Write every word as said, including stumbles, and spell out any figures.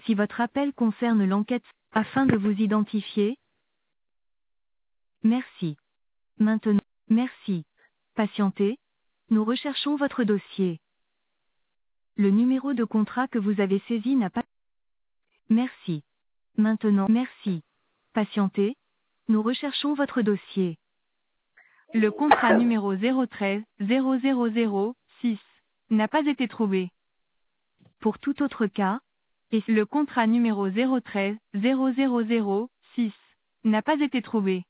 Si votre appel concerne l'enquête, afin de vous identifier. Merci. Maintenant, merci. Patientez. Nous recherchons votre dossier. Le numéro de contrat que vous avez saisi n'a pas... Merci. Maintenant, merci. Patientez. Nous recherchons votre dossier. Le contrat numéro zéro treize zéro zéro zéro six n'a pas été trouvé. Pour tout autre cas, et le contrat numéro zéro treize zéro zéro zéro six n'a pas été trouvé.